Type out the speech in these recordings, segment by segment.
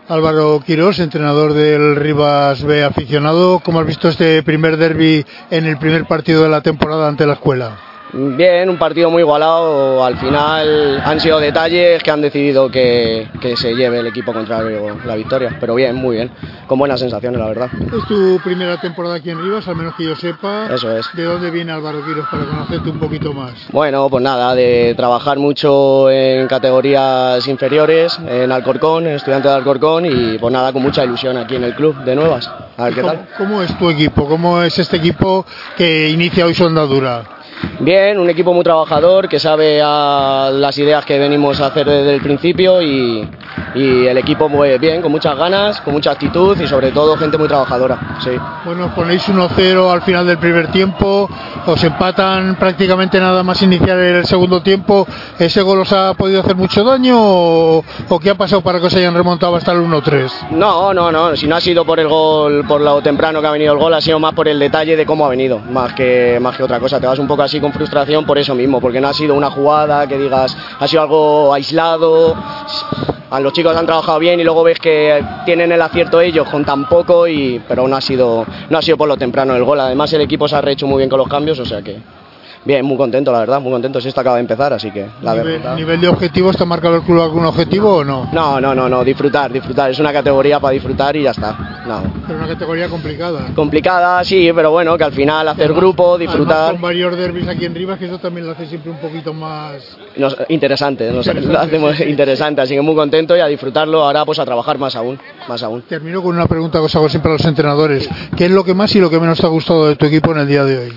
Álvaro Quirós, entrenador del Rivas B aficionado, ¿cómo has visto este primer derbi en el primer partido de la temporada ante la Escuela? Bien, un partido muy igualado, al final han sido detalles que han decidido que se lleve el equipo contrario la victoria, pero bien, muy bien, con buenas sensaciones la verdad. Es tu primera temporada aquí en Rivas, al menos que yo sepa. Eso es. ¿De dónde viene Álvaro Quirós para conocerte un poquito más? Bueno, pues nada, de trabajar mucho en categorías inferiores, en Alcorcón, estudiante de Alcorcón y pues nada, con mucha ilusión aquí en el club de Nuevas, a ver qué tal. ¿Cómo es tu equipo? ¿Cómo es este equipo que inicia hoy su andadura? Bien, un equipo muy trabajador que sabe a las ideas que venimos a hacer desde el principio y el equipo muy bien, con muchas ganas, con mucha actitud y sobre todo gente muy trabajadora. Sí. Bueno, ponéis 1-0 al final del primer tiempo, os empatan prácticamente nada más iniciar el segundo tiempo. ¿Ese gol os ha podido hacer mucho daño o qué ha pasado para que os hayan remontado hasta el 1-3? No, si no ha sido por el gol, por lo temprano que ha venido el gol, ha sido más por el detalle de cómo ha venido, más que otra cosa. Te vas un poco así con frustración por eso mismo, porque no ha sido una jugada que digas, ha sido algo aislado. A los chicos han trabajado bien y luego ves que tienen el acierto ellos con tan poco, pero no ha sido por lo temprano el gol. Además el equipo se ha rehecho muy bien con los cambios, o sea que bien, muy contento la verdad, muy contento. Si esto acaba de empezar, así que la verdad. ¿Nivel de objetivos? ¿Te ha marcado el club algún objetivo o no? No, disfrutar, es una categoría para disfrutar y ya está. No. Pero una categoría complicada. Complicada, sí, pero bueno, que al final hacer grupo, disfrutar. Con varios derbis aquí en Rivas, que eso también lo hace siempre un poquito más interesante, lo hacemos sí. Interesante, así que muy contento y a disfrutarlo, ahora pues a trabajar más aún. Termino con una pregunta que os hago siempre a los entrenadores. ¿Qué es lo que más y lo que menos te ha gustado de tu equipo en el día de hoy?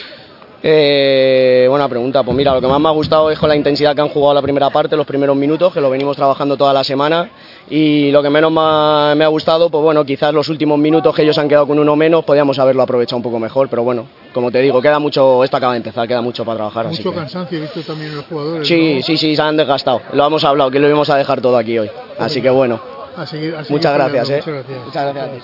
Buena pregunta, pues mira, lo que más me ha gustado es con la intensidad que han jugado la primera parte, los primeros minutos, que lo venimos trabajando toda la semana, y lo que menos me ha gustado, pues bueno, quizás los últimos minutos que ellos han quedado con uno menos, podíamos haberlo aprovechado un poco mejor, pero bueno, como te digo, queda mucho, esto acaba de empezar, queda mucho para trabajar. Mucho cansancio, he visto también en los jugadores. Sí, ¿no? Sí, se han desgastado, lo hemos hablado, que lo íbamos a dejar todo aquí hoy, así que bueno, muchas gracias. Muchas gracias. Muchas gracias.